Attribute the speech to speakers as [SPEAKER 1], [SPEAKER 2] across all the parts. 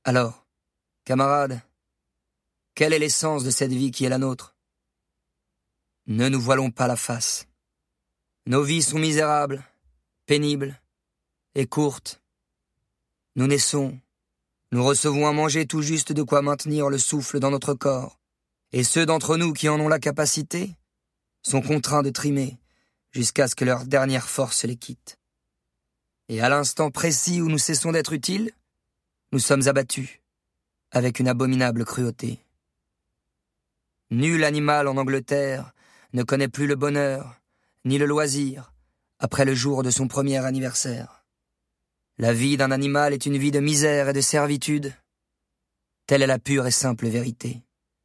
[SPEAKER 1] Alors, camarades, quelle est l'essence de cette vie qui est la nôtre? Ne nous voilons pas la face. Nos vies sont misérables, pénibles et courtes. Nous naissons, nous recevons à manger tout juste de quoi maintenir le souffle dans notre corps, et ceux d'entre nous qui en ont la capacité sont contraints de trimer jusqu'à ce que leur dernière force les quitte. Et à l'instant précis où nous cessons d'être utiles, nous sommes abattus avec une abominable cruauté. Nul animal en Angleterre ne connaît plus le bonheur ni le loisir après le jour de son premier anniversaire. La vie d'un animal est une vie de misère et de servitude. Telle est la pure et simple vérité.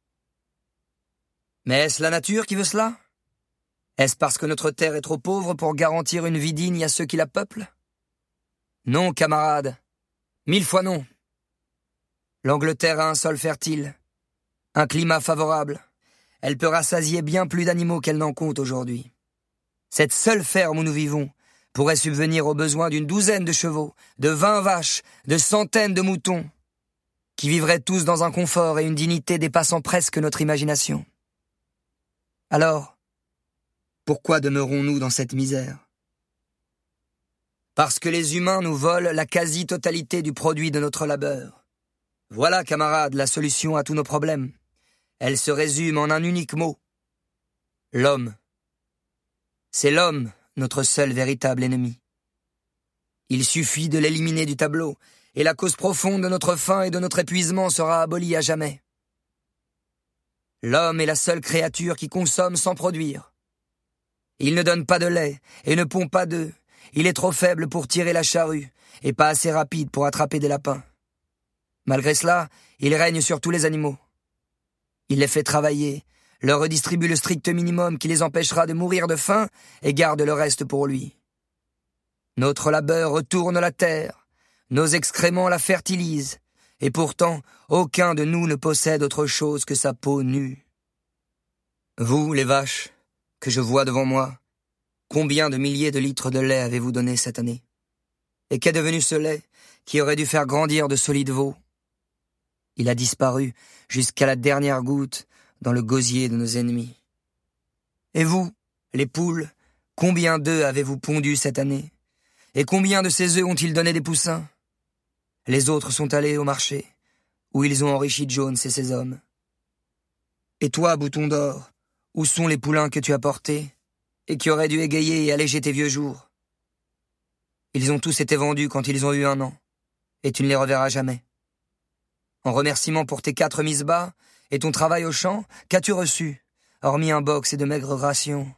[SPEAKER 1] Mais est-ce la nature qui veut cela? Est-ce parce que notre terre est trop pauvre pour garantir une vie digne à ceux qui la peuplent? Non, camarades, 1000 fois non. L'Angleterre a un sol fertile, un climat favorable. Elle peut rassasier bien plus d'animaux qu'elle n'en compte aujourd'hui. Cette seule ferme où nous vivons pourrait subvenir aux besoins d'une douzaine de chevaux, de 20 vaches, de centaines de moutons, qui vivraient tous dans un confort et une dignité dépassant presque notre imagination. Alors, pourquoi demeurons-nous dans cette misère? Parce que les humains nous volent la quasi-totalité du produit de notre labeur. Voilà, camarades, la solution à tous nos problèmes. Elle se résume en un unique mot. L'homme. C'est l'homme, notre seul véritable ennemi. Il suffit de l'éliminer du tableau, et la cause profonde de notre faim et de notre épuisement sera abolie à jamais. L'homme est la seule créature qui consomme sans produire. Il ne donne pas de lait et ne pond pas d'œufs. Il est trop faible pour tirer la charrue et pas assez rapide pour attraper des lapins. Malgré cela, il règne sur tous les animaux. Il les fait travailler, leur redistribue le strict minimum qui les empêchera de mourir de faim et garde le reste pour lui. Notre labeur retourne la terre, nos excréments la fertilisent, et pourtant aucun de nous ne possède autre chose que sa peau nue. Vous, les vaches, que je vois devant moi, combien de milliers de litres de lait avez-vous donné cette année? Et qu'est devenu ce lait qui aurait dû faire grandir de solides veaux? Il a disparu jusqu'à la dernière goutte dans le gosier de nos ennemis. Et vous, les poules, combien d'œufs avez-vous pondu cette année? Et combien de ces œufs ont-ils donné des poussins? Les autres sont allés au marché, où ils ont enrichi Jones et ses hommes. Et toi, bouton d'or, où sont les poulains que tu as portés, et qui auraient dû égayer et alléger tes vieux jours? Ils ont tous été vendus quand ils ont eu 1 an, et tu ne les reverras jamais. En remerciement pour tes 4 mises bas et ton travail au champ, qu'as-tu reçu, hormis un box et de maigres rations?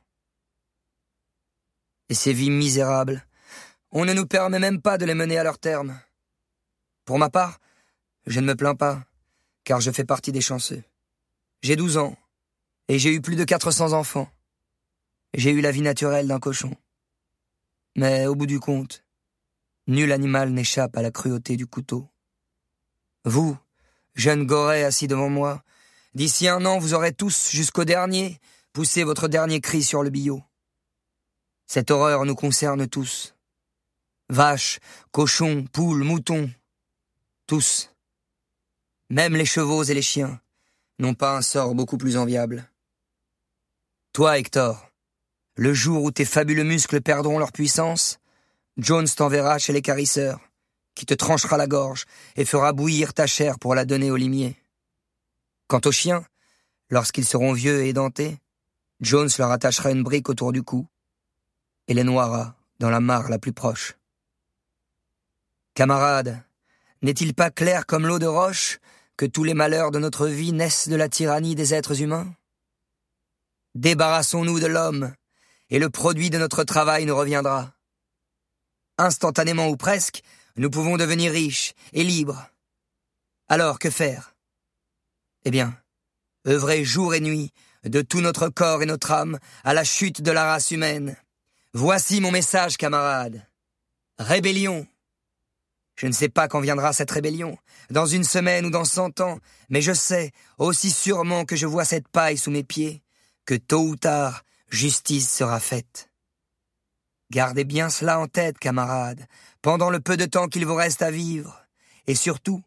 [SPEAKER 1] Et ces vies misérables, on ne nous permet même pas de les mener à leur terme. Pour ma part, je ne me plains pas, car je fais partie des chanceux. J'ai 12 ans, et j'ai eu plus de 400 enfants. J'ai eu la vie naturelle d'un cochon. Mais au bout du compte, nul animal n'échappe à la cruauté du couteau. Vous, jeunes gorets assis devant moi, d'ici 1 an vous aurez tous, jusqu'au dernier, poussé votre dernier cri sur le billot. Cette horreur nous concerne tous. Vaches, cochons, poules, moutons, tous. Même les chevaux et les chiens n'ont pas un sort beaucoup plus enviable. Toi, Hector, le jour où tes fabuleux muscles perdront leur puissance, Jones t'enverra chez les carisseurs, qui te tranchera la gorge et fera bouillir ta chair pour la donner aux limiers. Quant aux chiens, lorsqu'ils seront vieux et édentés, Jones leur attachera une brique autour du cou et les noiera dans la mare la plus proche. Camarades, n'est-il pas clair comme l'eau de roche que tous les malheurs de notre vie naissent de la tyrannie des êtres humains? Débarrassons-nous de l'homme, et le produit de notre travail nous reviendra. Instantanément ou presque, nous pouvons devenir riches et libres. Alors, que faire? Eh bien, œuvrer jour et nuit, de tout notre corps et notre âme, à la chute de la race humaine. Voici mon message, camarades. Rébellion. Je ne sais pas quand viendra cette rébellion, dans 1 semaine ou dans 100 ans, mais je sais, aussi sûrement que je vois cette paille sous mes pieds, que tôt ou tard, justice sera faite. Gardez bien cela en tête, camarades, pendant le peu de temps qu'il vous reste à vivre, et surtout,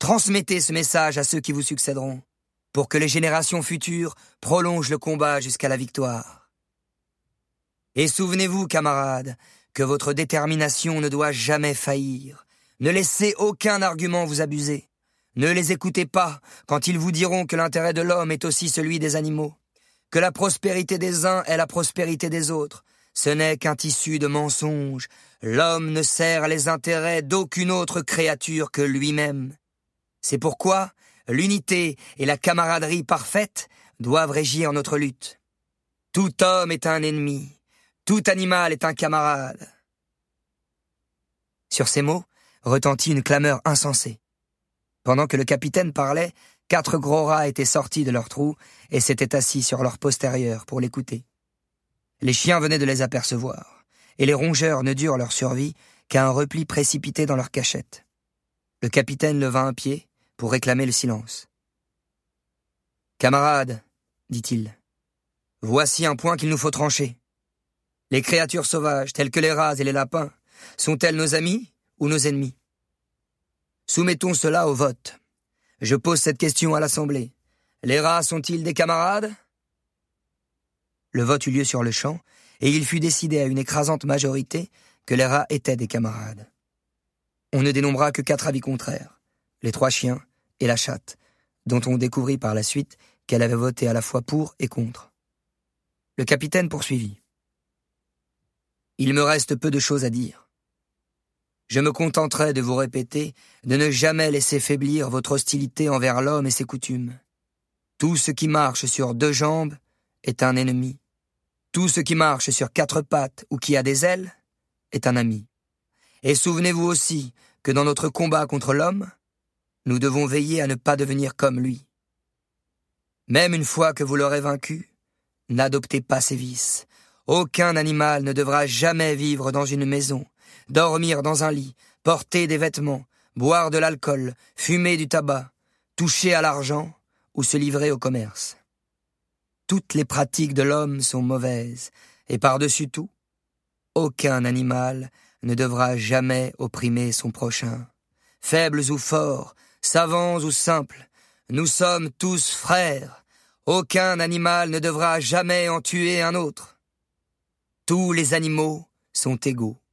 [SPEAKER 1] Transmettez ce message à ceux qui vous succéderont, pour que les générations futures prolongent le combat jusqu'à la victoire. Et souvenez-vous, camarades, que votre détermination ne doit jamais faillir. Ne laissez aucun argument vous abuser. Ne les écoutez pas quand ils vous diront que l'intérêt de l'homme est aussi celui des animaux, que la prospérité des uns est la prospérité des autres. Ce n'est qu'un tissu de mensonges. L'homme ne sert les intérêts d'aucune autre créature que lui-même. C'est pourquoi l'unité et la camaraderie parfaite doivent régir notre lutte. Tout homme est un ennemi, tout animal est un camarade. Sur ces mots retentit une clameur insensée. Pendant que le capitaine parlait, 4 gros rats étaient sortis de leur trou et s'étaient assis sur leur postérieur pour l'écouter. Les chiens venaient de les apercevoir, et les rongeurs ne durent leur survie qu'à un repli précipité dans leur cachette. Le capitaine leva un pied pour réclamer le silence. « Camarades, dit-il, voici un point qu'il nous faut trancher. Les créatures sauvages, telles que les rats et les lapins, sont-elles nos amis ou nos ennemis? Soumettons cela au vote. Je pose cette question à l'Assemblée. Les rats sont-ils des camarades? » Le vote eut lieu sur le champ, et il fut décidé à une écrasante majorité que les rats étaient des camarades. On ne dénombra que 4 avis contraires, les 3 chiens et la chatte, dont on découvrit par la suite qu'elle avait voté à la fois pour et contre. Le capitaine poursuivit. « Il me reste peu de choses à dire. Je me contenterai de vous répéter de ne jamais laisser faiblir votre hostilité envers l'homme et ses coutumes. Tout ce qui marche sur 2 jambes est un ennemi. Tout ce qui marche sur 4 pattes ou qui a des ailes est un ami. Et souvenez-vous aussi que dans notre combat contre l'homme, nous devons veiller à ne pas devenir comme lui. Même une fois que vous l'aurez vaincu, n'adoptez pas ses vices. Aucun animal ne devra jamais vivre dans une maison, dormir dans un lit, porter des vêtements, boire de l'alcool, fumer du tabac, toucher à l'argent ou se livrer au commerce. Toutes les pratiques de l'homme sont mauvaises, et par-dessus tout, aucun animal ne devra jamais opprimer son prochain. Faibles ou forts, savants ou simples, nous sommes tous frères. Aucun animal ne devra jamais en tuer un autre. Tous les animaux sont égaux.